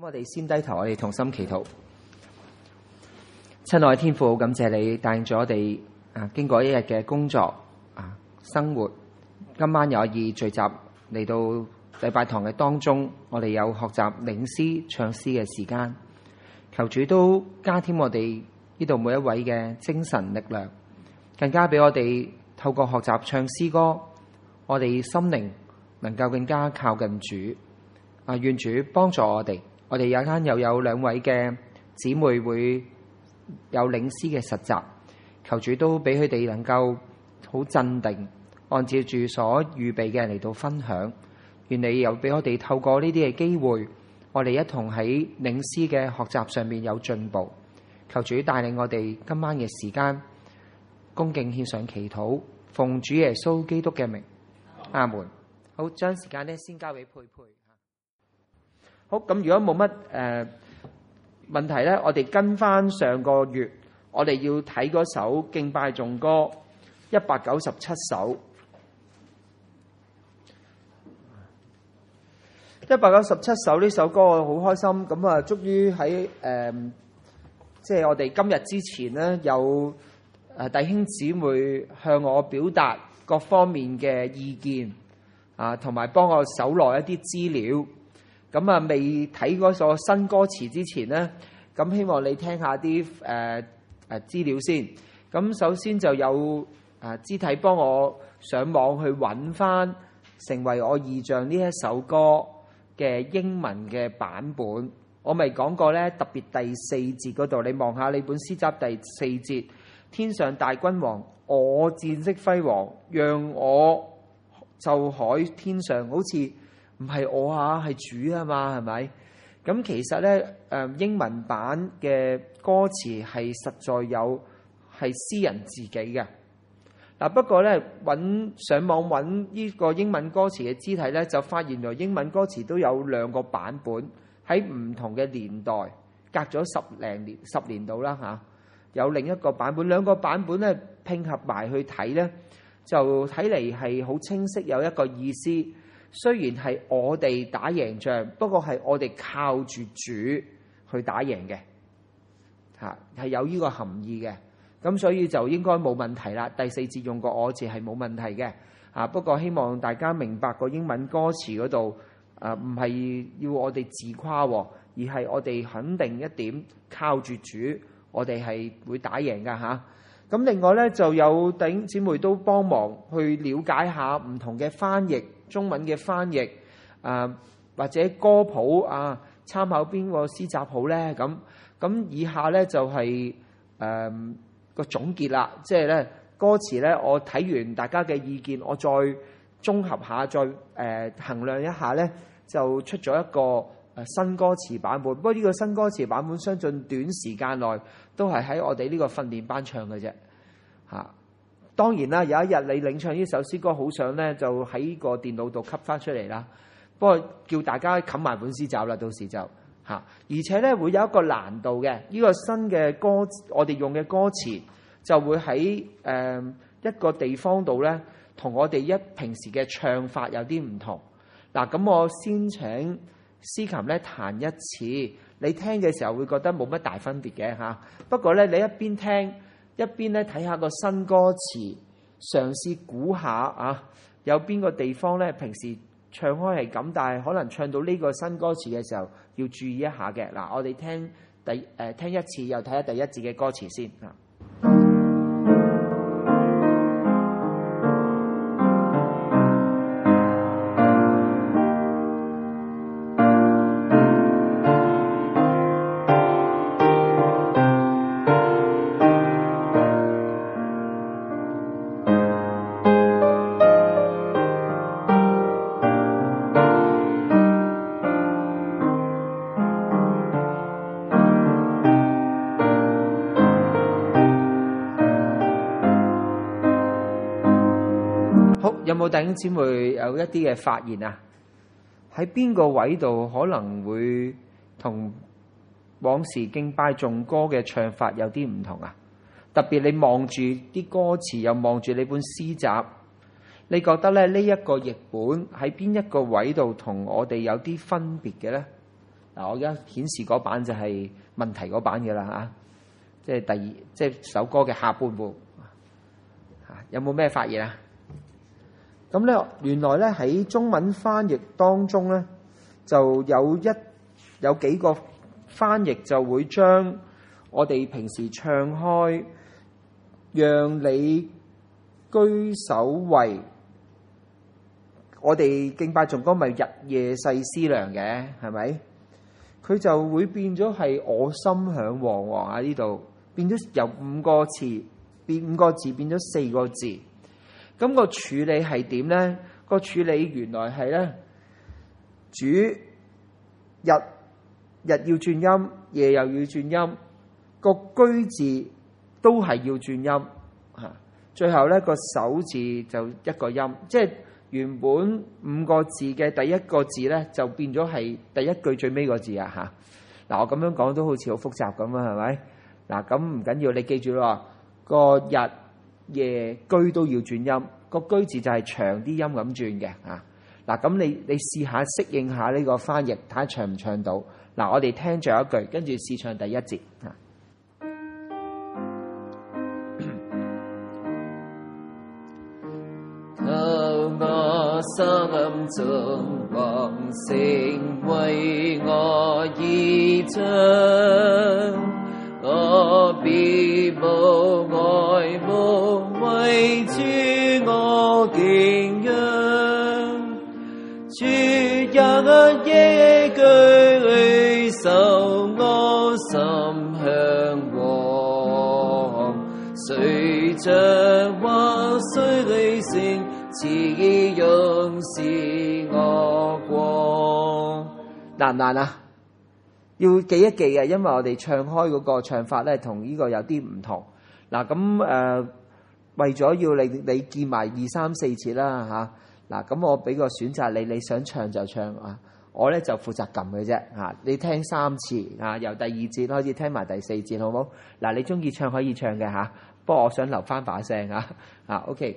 我哋先低頭，我哋同心祈禱。親愛天父，感謝你帶領咗我哋經過一日嘅工作生活，今晚有意聚集嚟到禮拜堂嘅當中，我哋有學習領詩唱詩嘅時間。求主都加添我哋呢度每一位嘅精神力量，更加俾我哋透過學習唱詩歌，我哋心靈能夠更加靠近主。願主幫助我哋。我哋有間又有兩位嘅姊妹會有領詩嘅實習，求主都俾佢哋能夠好鎮定，按照住所預備嘅嚟到分享。願你又俾我哋透過呢啲嘅機會，我哋一同喺領詩嘅學習上面有進步。求主帶領我哋今晚嘅時間，恭敬獻上祈禱，奉主耶穌基督嘅名，阿門。好，將時間先交俾佩佩。好，咁如果冇乜問題咧，我哋跟翻上個月，我哋要睇嗰首敬拜頌歌197首。197首呢首歌我好開心，咁啊，終於喺即係我哋今日之前咧，有弟兄姊妹向我表達各方面嘅意見同埋幫我搜羅一啲資料。咁未睇嗰首新歌詞之前呢，咁希望你聽下啲資料先。咁首先就有肢體幫我上網去揾翻成為我異象呢一首歌嘅英文嘅版本。我咪講過呢，特別第4節嗰度，你望下你本詩集第4節，天上大君王，我戰色輝煌，讓我就海天上，好似唔係我係主啊嘛，係咪？咁其實咧，英文版嘅歌詞係實在有係詩人自己嘅。不過咧，上網揾呢個英文歌詞嘅肢體咧，就發現原來英文歌詞都有2個版本，喺唔同嘅年代，隔咗10年到啦嚇，有另一個版本。2個版本咧拼合埋去睇咧，就睇嚟係好清晰，有一個意思。雖然係我哋打贏仗，不過係我哋靠住主去打贏嘅，係有呢個含義嘅。咁所以就應該冇問題啦。第4節用個我字係冇問題嘅。不過希望大家明白個英文歌詞嗰度，唔係要我哋自誇，而係我哋肯定一點，靠住主，我哋係會打贏噶嚇。咁另外咧，就有弟兄姊妹都幫忙去了解下唔同嘅翻譯，中文嘅翻譯或者歌譜參考邊個詩集好咧？咁以下咧就係個總結啦，即係咧歌詞咧，我睇完大家嘅意見，我再綜合下，再衡量一下咧，就出咗一個新歌詞版本。不過呢個新歌詞版本，相信短時間內都係喺我哋呢個訓練班唱嘅啫。當然啦，有一日你領唱呢首詩歌，好想咧就喺個電腦度吸翻出嚟啦。不過叫大家冚埋本詩集啦，到時就而且咧會有一個難度嘅。呢個新嘅歌，我哋用嘅歌詞就會喺一個地方度咧，同我哋平時嘅唱法有啲唔同。咁我先請司琴咧彈一次，你聽嘅時候會覺得冇乜大分別嘅。不過咧，你一邊聽一邊咧睇下個新歌詞，嘗試估下有邊個地方咧平時唱開係咁，但係可能唱到呢個新歌詞嘅時候要注意一下嘅。我哋聽一次，又睇下第1節嘅歌詞先。有冇弟兄姊妹有一啲嘅發現啊？喺邊個位度可能會同往時敬拜頌歌嘅唱法有啲唔同啊？特別你望住啲歌詞，又望住你本詩集，你覺得咧呢一個譯本喺邊一個位度同我哋有啲分別嘅咧？ 嗱，我而家顯示嗰版就係問題嗰版嘅啦嚇，即係即係首歌嘅下半部嚇，有冇咩發現啊？咁咧，原來咧喺中文翻譯當中咧，就有幾個翻譯就會將我哋平時唱開，讓你居首位。我哋敬拜頌歌咪日夜細思量嘅，係咪？佢就會變咗係我心向往喎，喺呢度變咗由5個字變咗4個字。咁個處理係點咧？個處理原來係咧，主日要轉音，夜又要轉音，個居字都係要轉音嚇。最後咧個首字就一個音，即係原本5個字嘅第一個字咧，就變咗係第一句最尾個字啊嚇！嗱，我咁樣講都好似好複雜咁啊，係咪？嗱，咁唔緊要，你記住咯，個日夜居都要轉音，個居字就係長啲音咁轉嘅嚇。嗱，咁你試下適應下呢個翻譯，睇下唱唔唱到。嗱，我哋聽最後一句，跟住試唱第一節嚇。 心中望成為我依仗，我別無愛慕，為主我敬仰，主也居首我心向往，誰像或誰理性似勇是我光。 難唔難啊？要記一記嘅，因為我哋唱開嗰個唱法咧，同呢個有啲唔同。嗱，咁為咗要你見埋2、3、4節啦嚇。嗱，咁我俾個選擇你想唱就唱啊。我咧就負責撳嘅啫嚇。你聽3次啊，由第2節開始聽埋第4節，好唔好？嗱，你中意唱可以唱嘅嚇，不過我想留翻把聲啊。OK。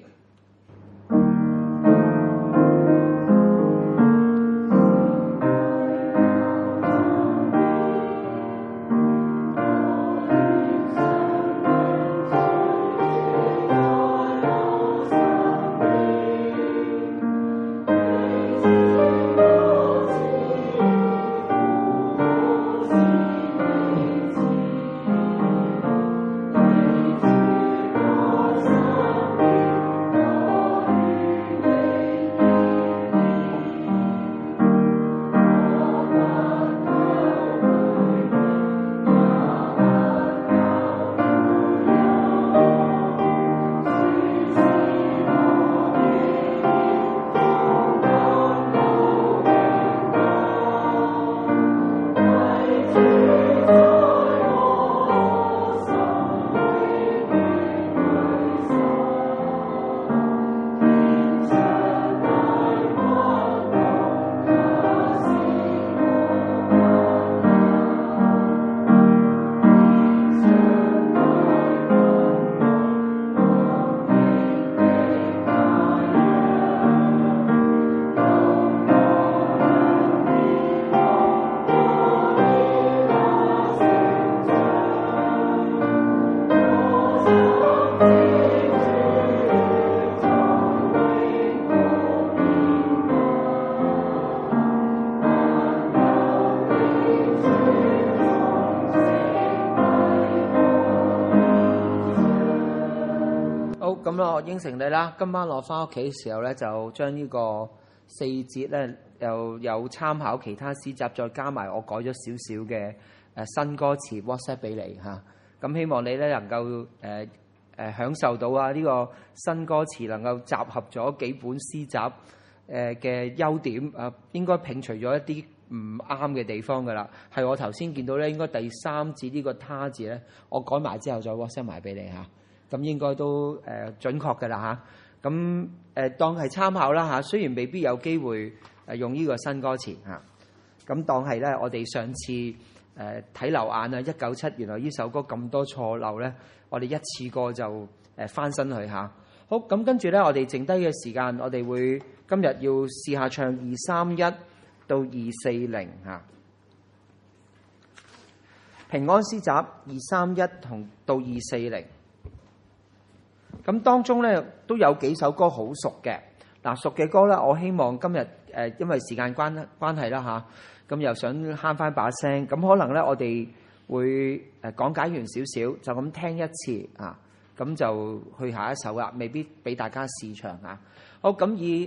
咁我應承你啦，今晚我翻屋企嘅時候咧，就將呢個4節咧，又有參考其他詩集，再加埋我改咗少少嘅新歌詞 WhatsApp 俾你嚇。咁希望你咧能夠享受到啊呢個新歌詞能夠集合咗幾本詩集嘅優點啊，應該摒除咗一啲唔啱嘅地方噶啦。係我頭先見到咧，應該第3節呢個他字咧，我改埋之後再 WhatsApp 埋俾你嚇。咁應該都準確嘅啦嚇，咁當係參考啦嚇，雖然未必有機會用呢個新歌詞嚇，咁當係咧我哋上次睇漏眼啊197，原來呢首歌咁多錯漏咧，我哋一次過就翻身去嚇。好，咁跟住咧，我哋剩低嘅時間，我哋會今日要試下唱231到240嚇。 平安詩集231同到240。咁當中咧都有幾首歌好熟嘅。嗱，熟嘅歌咧，我希望今日因為時間關係啦嚇，咁又想慳翻把聲，咁可能咧我哋會講解完少少，就咁聽一次啊，咁就去下一首啦，未必俾大家試唱啊。好，咁以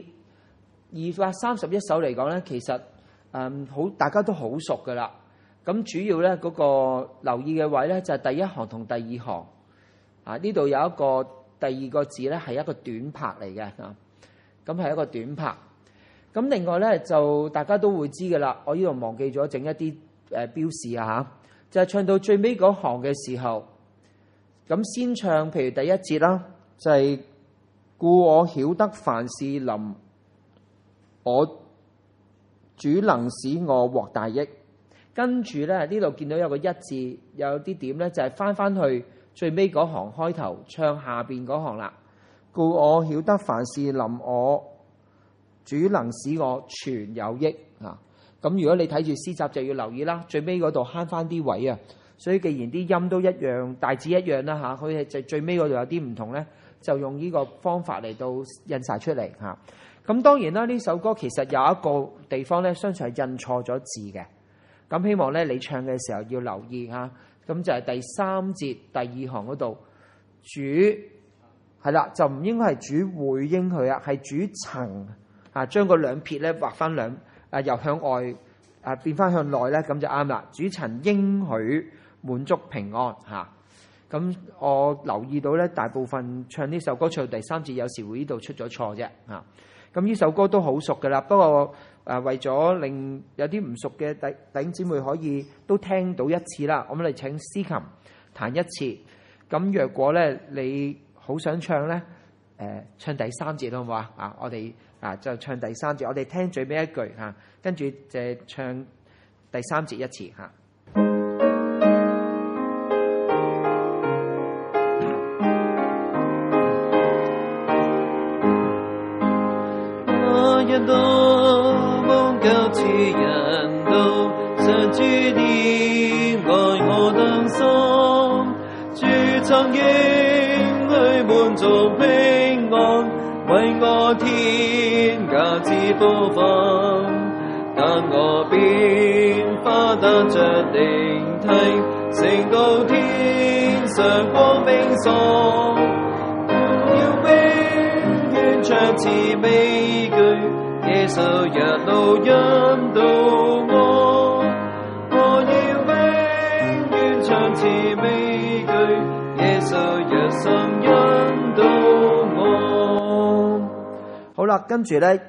231首嚟講咧，其實好大家都好熟噶啦。咁主要咧嗰個留意嘅位咧就係第一行同第二行啊，呢度有一個第二個字咧係一個短拍嚟嘅啊。咁係一個短拍，咁另外咧就大家都會知嘅啦。我呢度忘記咗整一啲標示啊嚇，就係唱到最尾嗰行嘅時候，咁先唱譬如第一節啦，就係故我曉得凡事臨我主能使我獲大益。跟住咧呢度見到有個一字，有啲點咧就係翻去最尾嗰行開頭唱下邊嗰行啦。故我曉得凡事臨我主能使我全有益啊！咁如果你睇住詩集就要留意啦，最尾嗰度慳翻啲位啊！所以既然啲音都一樣，大致一樣啦嚇，佢就最尾嗰度有啲唔同咧，就用呢個方法嚟到印晒出嚟嚇。咁當然啦，呢首歌其實有一個地方咧，相信係印錯咗字嘅。咁希望咧你唱嘅時候要留意嚇。咁就係第三節第二行嗰度主。係啦，就唔應該係主會應許啊，係主曾啊將個兩撇咧畫翻由向外變翻向內咧，咁就啱啦。主曾應許滿足平安嚇。咁我留意到咧，大部分唱呢首歌唱到第三節，有時會呢度出咗錯啫嚇。咁呢首歌都好熟噶啦，不過為咗令有啲唔熟嘅弟兄姊妹可以都聽到一次啦，我哋請司琴彈一次。咁若果咧你好想唱咧，唱第三節好唔好啊？啊，我哋就唱第三節，我哋聽最尾一句嚇，跟住就唱第三節一次嚇。 那日當光交似人道，上主憐愛我當心，主曾應許滿足平安，為我添加之福分，但我便花得着靈體，升到天上光明所，要永遠唱此美句，耶穌一路引導我，我要永遠唱此美句，耶穌一生引導我。 好啦，跟住咧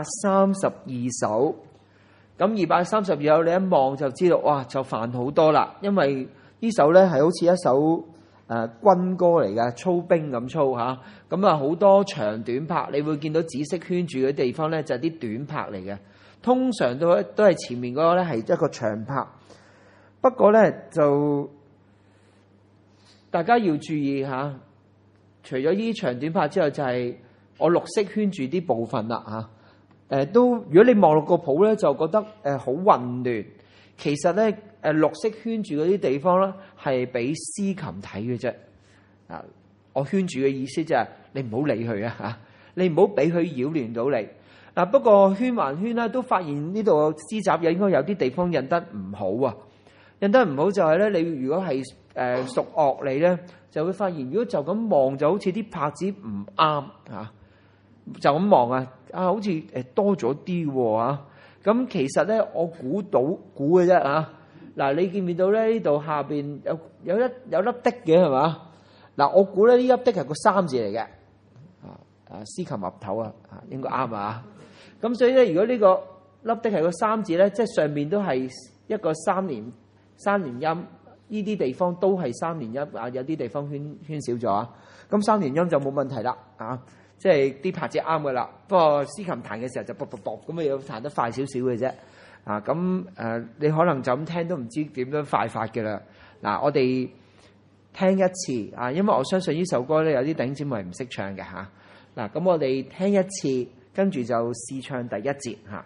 232首，咁232首你一望就知道，哇，就煩好多啦，因為呢首咧係好似一首軍歌嚟嘅，操兵咁操嚇，咁啊好多長短拍，你會見到紫色圈住嘅地方咧就係啲短拍嚟嘅，通常都係前面嗰個咧係一個長拍，不過咧就大家要注意嚇，除咗呢啲長短拍之後，就係我綠色圈住啲部分啦嚇，都如果你望落個譜咧就覺得好混亂，其實咧綠色圈住嗰啲地方咧係俾司琴睇嘅啫。啊，我圈住嘅意思就係你唔好理佢啊嚇，你唔好俾佢擾亂到你。嗱，不過圈還圈咧都發現呢度詩集應該有啲地方印得唔好啊，印得唔好就係咧，你如果係熟樂理咧，就會發現如果就咁望就好似啲拍子唔啱嚇，就咁望啊好似多咗啲喎。咁其實咧我估嘅啫嚇。嗱，你見唔見到咧？呢度下邊有粒的嘅係嘛？嗱，我估咧呢粒的係個三字嚟嘅。司琴岌頭啊，應該啱啊。咁所以咧，如果呢個粒的係個三字咧，即係上面都係一個三連音，呢啲地方都係三連音啊，有啲地方圈少咗啊。咁三連音就冇問題啦啊，即係啲拍子啱嘅啦。不過司琴彈嘅時候就啵啵啵咁啊，要彈得快少少嘅啫。你可能就咁聽都唔知點樣快法嘅啦。嗱，我哋聽一次啊，因為我相信呢首歌咧有啲弟兄姊妹唔識唱嘅嚇。嗱，咁我哋聽一次，跟住就試唱第一節嚇。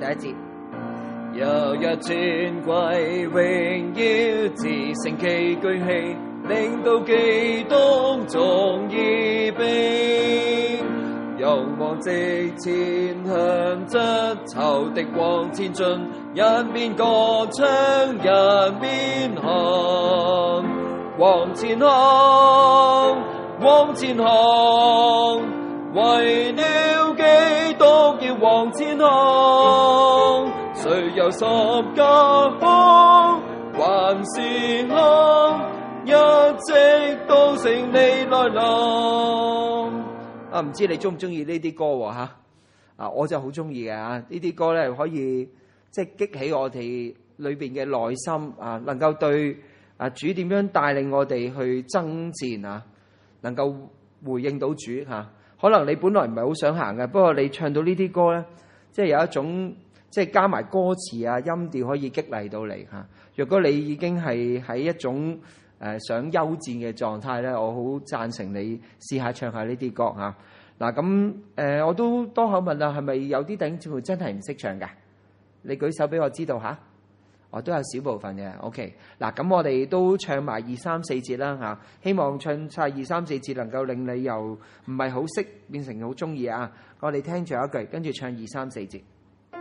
第一節。 有一尊貴榮耀自勝旗舉起，領導基督眾義兵，勇往直前向着仇敵往前進，一面歌唱一面行，往前行，往前行，為了基督要往前行。誰有十架行，還是行，一直到勝利來臨。 啊，唔知你中唔中意呢啲歌喎嚇？啊，我就好中意嘅啊！呢啲歌咧可以即係激起我哋裏邊嘅內心啊，能夠對啊主點樣帶領我哋去爭戰啊，能夠回應到主嚇。可能你本來唔係好想行嘅，不過你唱到呢啲歌咧，即係有一種即係加埋歌詞啊、音調可以激勵到你嚇。若果你已經係喺一種想休戰嘅狀態咧，我好贊成你試下唱下呢啲歌嚇。嗱咁我都多口問啦，係咪有啲弟兄姊妹真係唔識唱㗎？你舉手俾我知道嚇。我都有少部分嘅 ，OK。嗱咁我哋都唱埋2、3、4節啦嚇，希望唱晒2、3、4節能夠令你由唔係好識變成好中意啊！我哋聽住一句，跟住唱2、3、4節。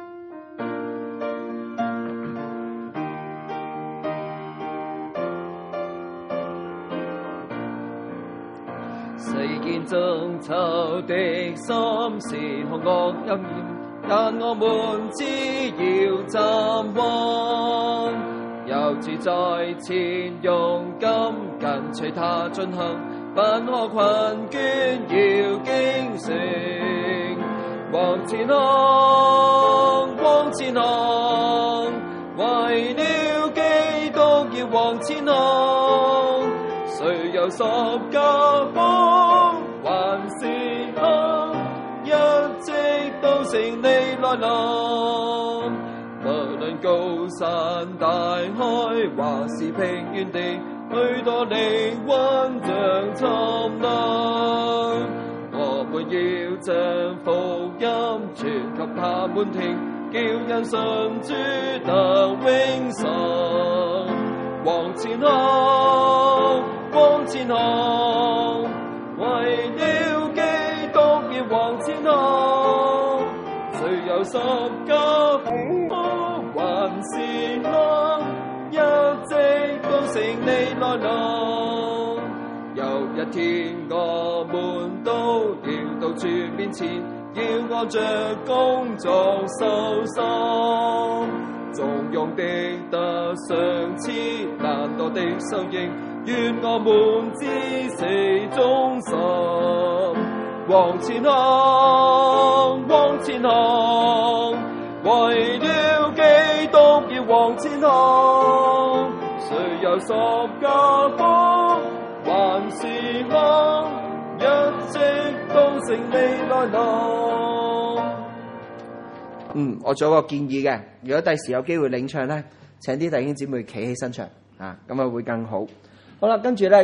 世間爭吵的心是兇惡陰險，但我們只要站穩，有主在前，勇敢跟隨他進行，不可困倦，要警醒，往前行，往前行，為了基督要往前行。誰有十架行，還是行，一直到勝利來臨。無論高山大海，或是平原地，許多靈魂將沉淪。我們要將福音傳給他們聽，叫人信主得永生。往前行，往前行，為了基督要往前行。誰有十架行，還是行，一直到勝利來臨。有一天我們都要到主面前，要按着工作受審，縱容的得賞賜，難得的受刑，願我們至死忠心。往前行，往前行，為了基督要往前行。誰有十架行，還是行，一直到勝利來臨。 我做一個建議嘅，如果第時有機會領唱咧，請啲弟兄姊妹企起身唱啊，咁啊會更好。好啦，跟住咧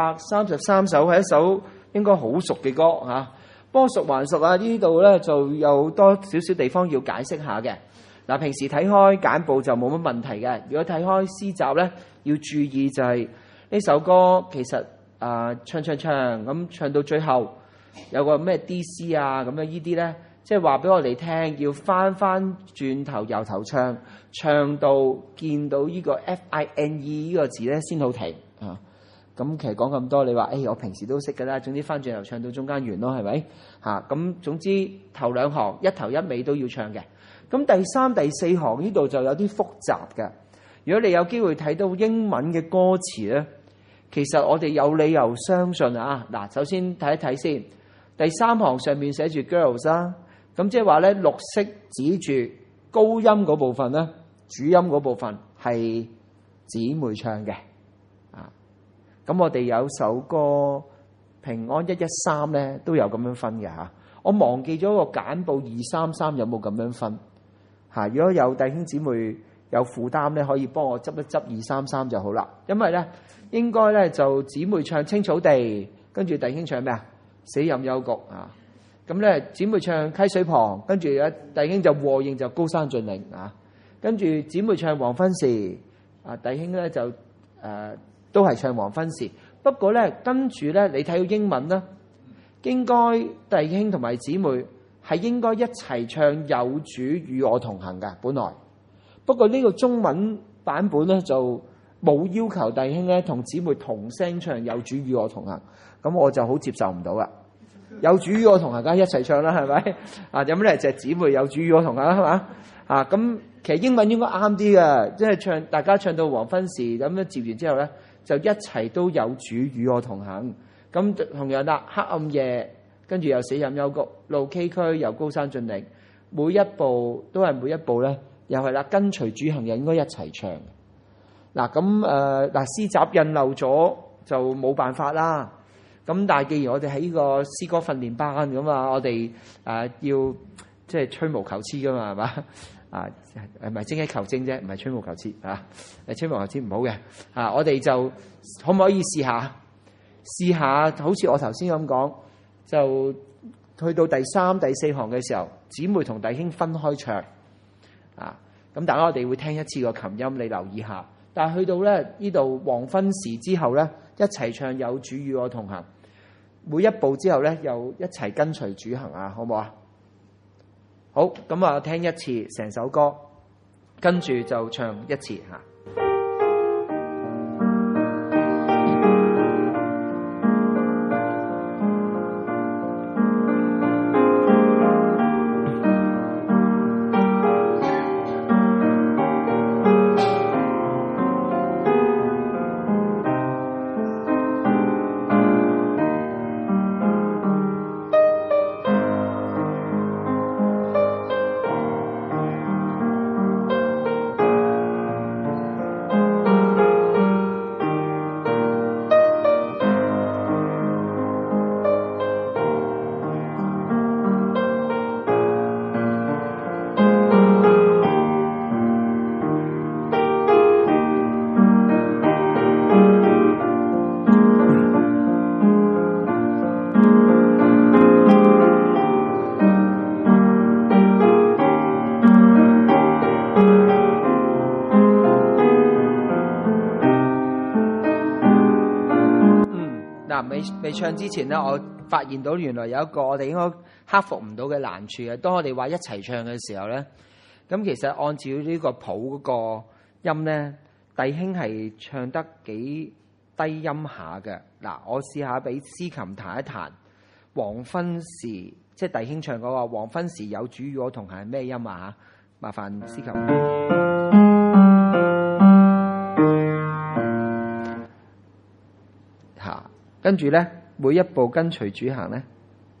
233首係一首應該好熟嘅歌嚇，不過熟還熟啊，呢度咧就有多少少地方要解釋下嘅。嗱，平時睇開簡報就冇乜問題嘅，如果睇開詩集咧，要注意就係呢首歌其實唱咁唱到最後有個咩 DC 啊咁樣呢啲咧。即係話俾我哋聽，要翻轉頭由頭唱，唱到見到呢個 FINE 呢個字咧先好停啊！咁其實講咁多，你話我平時都識㗎啦。總之翻轉頭唱到中間完咯，係咪嚇？咁總之頭兩行一頭一尾都要唱嘅。咁第三、第四行呢度就有啲複雜嘅。如果你有機會睇到英文嘅歌詞咧，其實我哋有理由相信啊！嗱，首先睇一睇先，第三行上面寫住 girls 啦。咁即係話咧，綠色指住高音嗰部分咧，主音嗰部分係姊妹唱嘅啊。咁我哋有首歌平安113咧都有咁樣分嘅嚇。我忘記咗個簡報233有冇咁樣分嚇。如果有弟兄姊妹有負擔咧，可以幫我執一執233就好啦。因為咧應該咧就姊妹唱青草地，跟住弟兄唱咩啊？死蔭幽谷啊。 咁咧姊妹唱溪水旁，跟住咧弟兄就和應就高山峻嶺啊。跟住姊妹唱黃昏時，弟兄咧就都係唱黃昏時。不過咧跟住咧你睇到英文咧，應該弟兄同埋姊妹係應該一齊唱有主與我同行㗎本來。不過呢個中文版本咧就冇要求弟兄咧同姊妹同聲唱有主與我同行，咁我就好接受唔到啦。有主與我同行，梗係一齊唱啦，係咪？有咩咧？就係姊妹有主與我同行啦，係嘛？咁其實英文應該啱啲嘅，即係大家唱到黃昏時咁樣接完之後咧，就一齊都有主與我同行。咁同樣啦，黑暗夜跟住又死蔭幽谷，路崎嶇又高山峻嶺，每一步都係每一步咧，又係啦，跟隨主行又應該一齊唱。詩集印漏咗就冇辦法啦。咁但係既然我哋喺呢個詩歌訓練班咁啊，我哋要即係吹毛求疵噶嘛，係嘛？係咪精益求精啫？唔係吹毛求疵啊！吹毛求疵唔好嘅我哋就可唔可以試下？好似我頭先咁講，就去到第3、第4行嘅時候，姊妹同弟兄分開唱咁大家我哋會聽一次個琴音，你留意下。但係去到咧呢度黃昏時之後咧，一齊唱有主與我同行。每一步之後咧，又一齊跟隨主行啊，好唔好啊？好，咁啊，聽一次成首歌，跟住就唱一次吓。未唱之前咧，我發現到原來有一個我哋應該克服唔到嘅難處嘅。當我哋話一齊唱嘅時候咧，咁其實按照呢個譜嗰個音咧，弟兄係唱得幾低音下嘅。我試下俾司琴彈一彈黃昏時，即係弟兄唱嗰個黃昏時有主與我同行係咩音啊？麻煩司琴。跟住咧，每一步跟隨主行咧，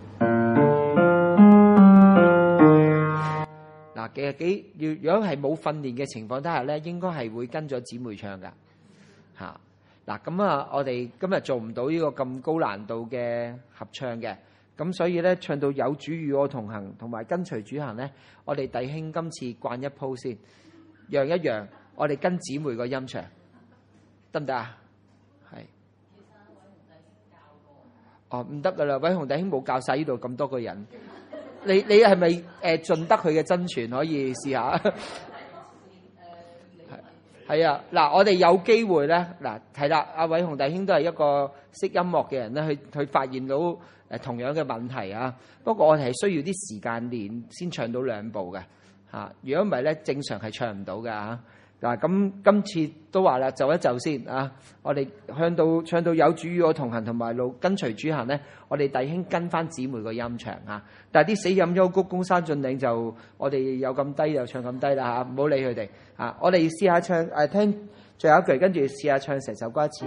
其實如果係冇訓練嘅情況底下咧，應該係會跟咗姊妹唱噶咁我哋今日做唔到呢個咁高難度嘅合唱嘅，咁所以咧唱到有主與我同行同埋跟隨主行咧，我哋弟兄今次慣一鋪先，讓一讓，我哋跟姊妹個音唱，得唔得啊？係。唔得噶啦，偉雄弟兄冇教晒呢度咁多個人，你係咪盡得佢嘅真傳可以試下？係啊，我哋有機會咧，係啦，阿偉雄弟兄都係一個識音樂嘅人咧，去發現到同樣嘅問題啊。不過我哋係需要啲時間練先唱到兩步嘅如果唔係咧，正常係唱唔到嘅咁今次都話啦，就一就先我哋唱到有主與我同行同埋路跟隨主行咧，我哋弟兄跟翻姊妹個音場但係啲死蔭幽谷高山峻嶺就我哋有咁低就唱咁低啦唔好理佢哋我哋試下唱聽最後一句，跟住試下唱成首歌一次。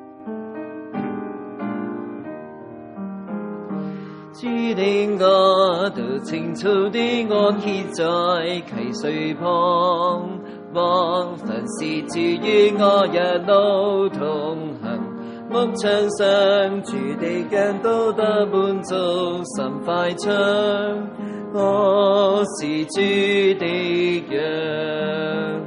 主領我到青草的安歇在溪水旁，黃昏時主與我一路同行，牧場上主的羊都得滿足，心快唱，我是主的羊。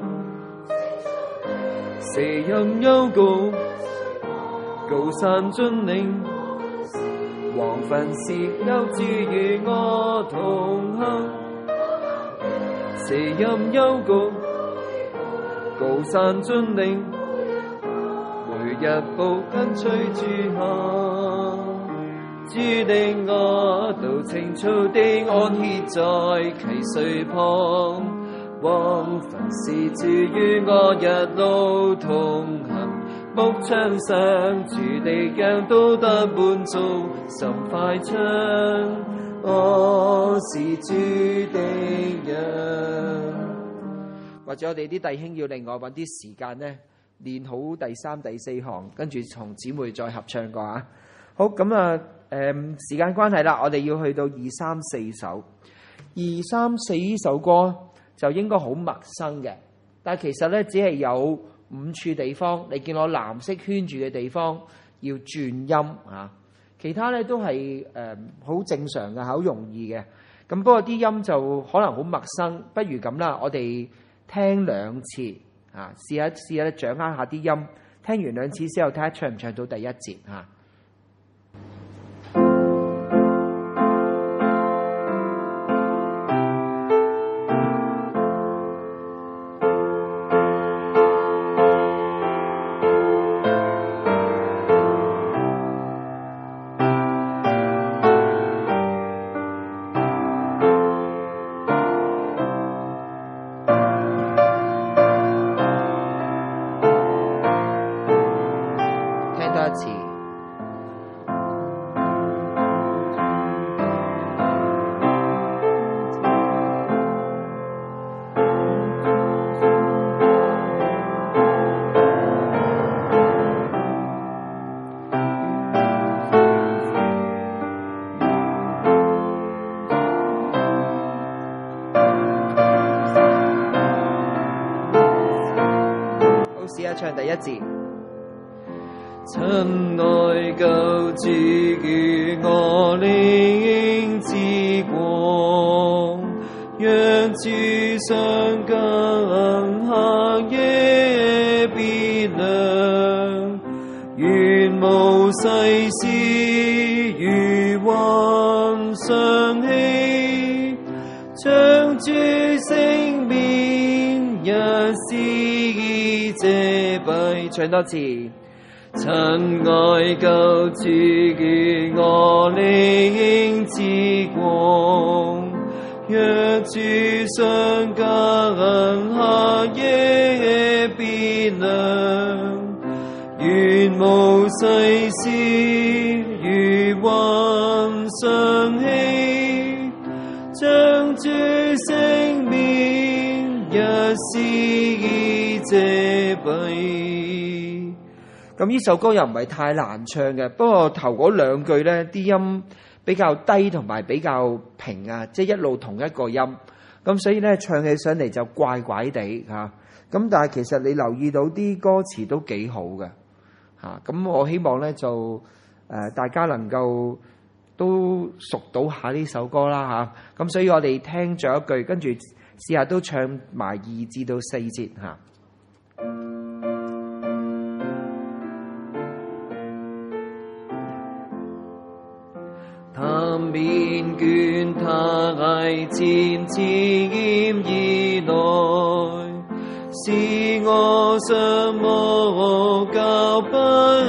死蔭幽谷，高山峻嶺， 黃昏時有主與我同行，蛇音幽谷，高山峻嶺，每日步跟隨主行。主領我到青草地，安歇在溪水旁。黃昏時主與我一路同行，牧場上主的羊都得滿足，心快唱，我是主的羊。 或者我哋啲弟兄要另外揾啲時間咧，練好第三、第四行，跟住同姊妹再合唱過啊。好，咁啊，時間關係啦，我哋要去到2、3、4首。2、3、4呢首歌就應該好陌生嘅，但係其實咧只係有5處地方，你見我藍色圈住嘅地方要轉音啊，其他咧都係好正常嘅，好容易嘅。咁不過啲音就可能好陌生，不如咁啦，我哋聽2次啊，試下掌握下啲音。聽完2次之後，睇下唱唔唱到第1節啊。唱第1節。 親愛救主與我領之光，讓主上更黑夜別亮，願無世事如雲上起，將主聖面一時遮蔽。 唱多次。 親愛救主與我領之光，若主上更黑夜別亮，願無世事如雲上起，將主聖面一時遮蔽。 咁呢首歌又唔係太難唱嘅，不過頭嗰2句呢啲音比較低同埋比較平啊，即係一路同一個音，咁所以呢唱起上嚟就怪怪地嚇。咁但係其實你留意到啲歌詞都幾好嘅嚇。咁我希望呢就大家能夠都熟到下呢首歌啦嚇。咁所以我哋聽咗一句，跟住試下都唱埋2至到4節嚇。 他面倦，他危前潛以內，是我上目交不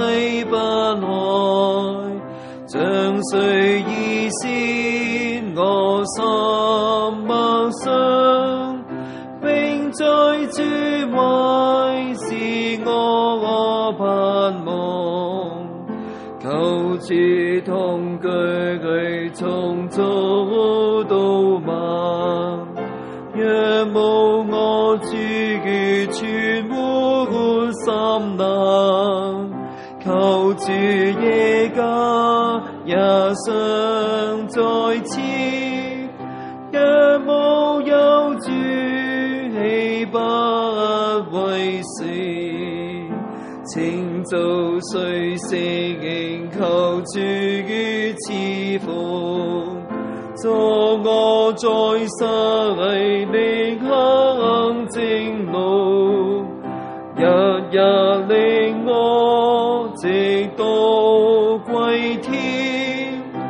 開，像水已先我心默想，並在主懷是我盼望，求主同居從早到晚，若無我主於全活心難，求主夜家也常在此，若無有主豈不為死，請造誰承求主於賜福，助我在世力行正路，日日令我直到歸天，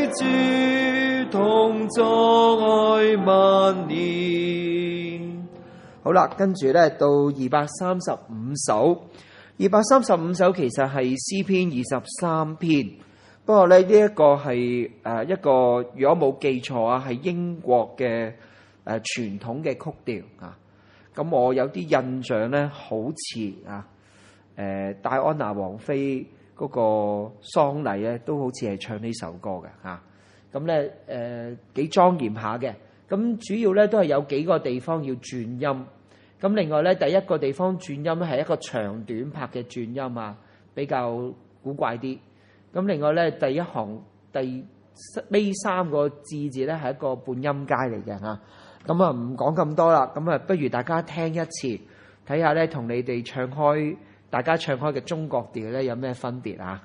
主同在萬年。 好啦，跟住咧到235首，235首其實係詩篇23篇，不過咧呢一個係一個如果冇記錯啊，係英國嘅傳統嘅曲調啊。咁我有啲印象咧，好似戴安娜王妃嗰個喪禮咧，都好似係唱呢首歌嘅嚇。咁咧幾莊嚴下嘅。咁主要咧都係有幾個地方要轉音。咁另外咧，第一個地方轉音咧係一個長短拍嘅轉音啊，比較古怪啲。咁另外咧，第一行尾3個字咧係一個半音階嚟嘅嚇。咁啊唔講咁多啦，咁啊不如大家聽一次，睇下咧同你哋大家唱開嘅中國調咧有咩分別啊？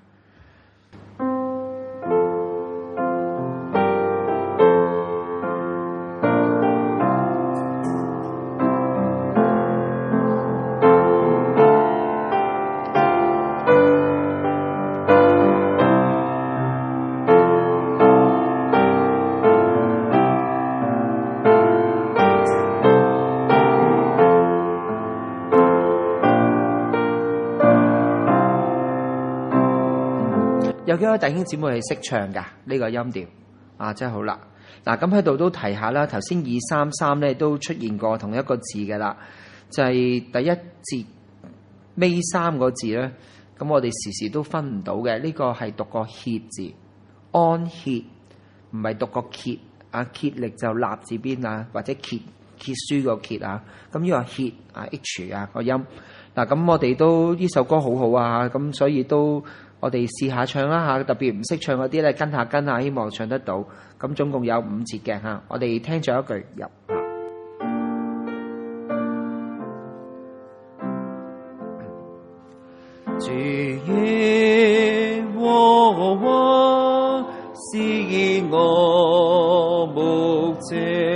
有幾位弟兄姊妹係識唱㗎呢個音調啊，真係好啦！嗱，咁喺度都提下啦，頭先233咧都出現過同一個字嘅啦，就係第一節尾3個字咧。咁我哋時時都分唔到嘅，呢個係讀個歇字，安歇，唔係讀個歇啊，竭力就立字邊啊，或者揭書個揭啊。咁呢個歇啊 H 啊個音嗱，咁我哋都呢首歌好好啊，咁所以都。我哋試下唱啦嚇，特別唔識唱嗰啲咧，跟下，希望唱得到。咁總共有5節嘅嚇，我哋聽咗一句入。 主耶和華是我牧者，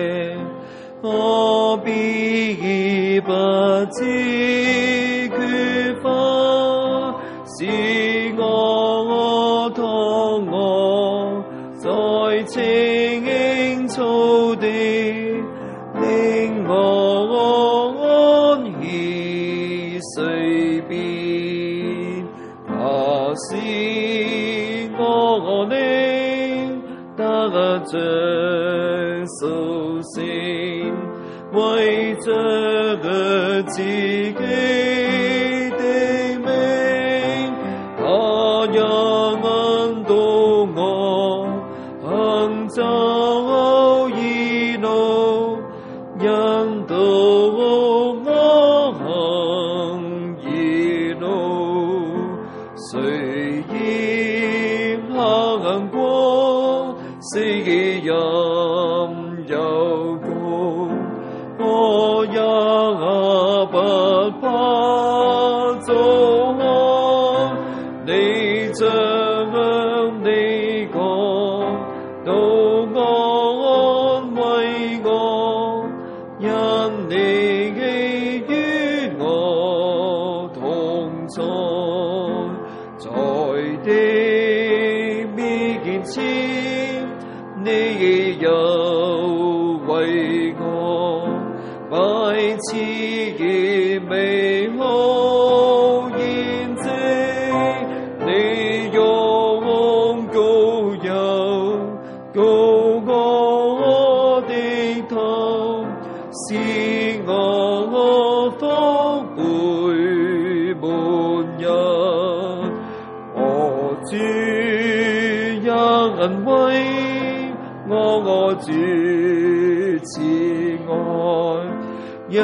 我必不致缺乏。是我同我在青草地，令我安歇水邊。他使我靈得着蘇醒，為着自己走義路，引導我行義路。雖然行過死蔭幽谷，我也不怕遭害。你將你講到我安慰我，因你喜與我同在，在地面前，你又為我擺設美好筵席，你用膏油膏我的頭，使我福杯滿溢。我主恩惠，我主慈愛，一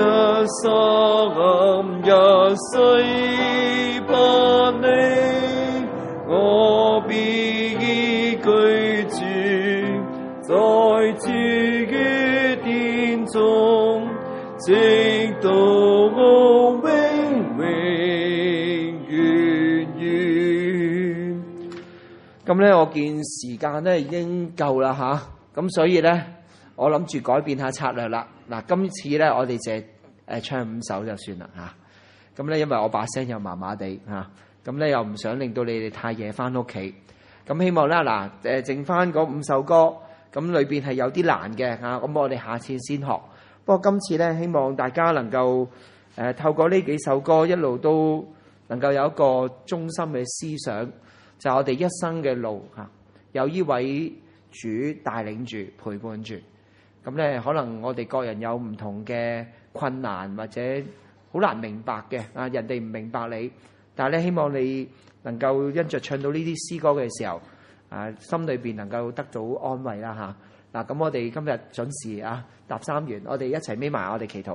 生一世不離，我必居住在主嘅殿中，直到永永遠遠。 咁咧，我見時間咧已經夠啦吓，咁所以咧，我諗住改變下策略啦。嗱，今次咧我哋淨係唱5首就算啦吓。咁咧，因為我把聲又麻麻地吓，咁咧又唔想令到你哋太夜翻屋企。 咁希望啦，嗱剩翻嗰5首歌，咁裏邊係有啲難嘅嚇，咁我哋下次先學。不過今次咧，希望大家能夠透過呢幾首歌一路都能夠有一個中心嘅思想，就係我哋一生嘅路嚇，有呢位主帶領住陪伴住。咁咧，可能我哋各人有唔同嘅困難或者好難明白嘅啊，人哋唔明白你，但係咧，希望你能夠因着唱到呢啲詩歌嘅時候，心裏邊能夠得到安慰啦嚇。嗱，咁我哋今日準時搭3完，我哋一齊眯埋，我哋祈禱。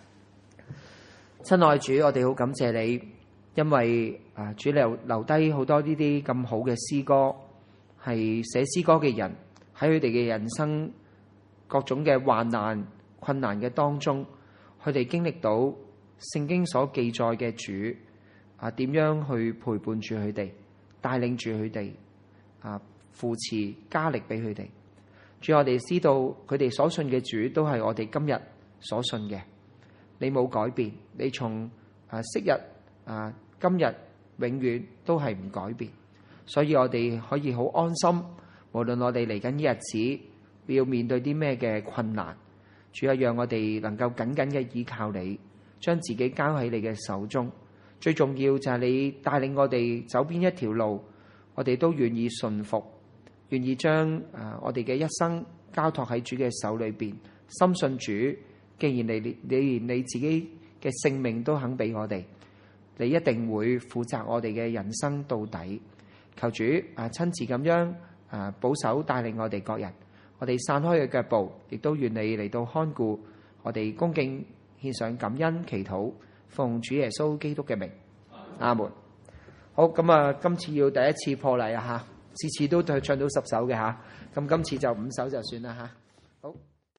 親愛主，我哋好感謝你，因為主留低好多呢啲咁好嘅詩歌，係寫詩歌嘅人喺佢哋嘅人生各種嘅患難困難嘅當中，佢哋經歷到聖經所記載嘅主點樣去陪伴住佢哋，帶領住佢哋扶持加力俾佢哋。主，我哋知道佢哋所信嘅主都係我哋今日所信嘅，你冇改變，你從昔日今日永遠都係唔改變，所以我哋可以好安心，無論我哋嚟緊呢日子要面對啲咩嘅困難，主啊，讓我哋能夠緊緊嘅依靠你，將自己交喺你嘅手中。最重要就係你帶領我哋走邊一條路，我哋都願意順服，願意將我哋嘅一生交託喺主嘅手裏邊，深信主，既然你連你自己嘅性命都肯俾我哋，你一定會負責我哋嘅人生到底。求主親自咁樣保守帶領我哋各人，我哋散開嘅腳步，亦都願你嚟到看顧我哋，恭敬獻上感恩祈禱，奉主耶穌基督嘅名，阿門。好，咁今次要第一次破例次次都唱到10首嘅咁今次就5首就算啦好。